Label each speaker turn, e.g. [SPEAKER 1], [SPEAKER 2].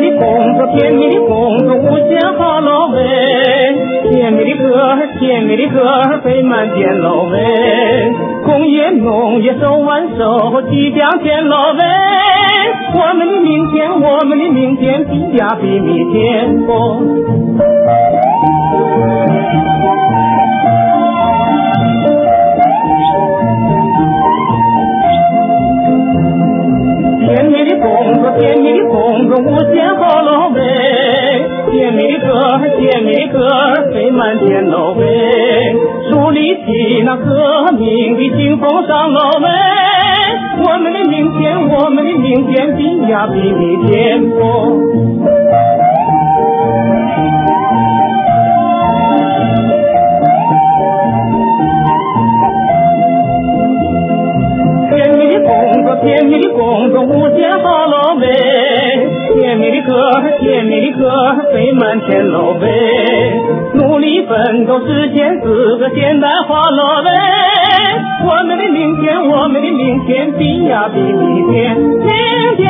[SPEAKER 1] 工作，甜蜜的工作无限好喽喂，甜蜜的歌儿，甜蜜的歌儿飞满天喽喂，工业农业手挽手即将见喽喂，我们的明天，我们的明天比呀比明天多。甜蜜的工作，甜蜜的工作无限好喽喂，甜蜜的歌，甜蜜的歌飞满天喽喂，树立起那革命的新风尚喽喂，我们的明天，我们的明天比呀比明天多。甜蜜的工作无限好喽喂，甜蜜的歌，甜蜜的歌飞满天喽喂，努力奋斗实现4个现代化喽喂，我们的明天，我们的明天比呀比明天，明天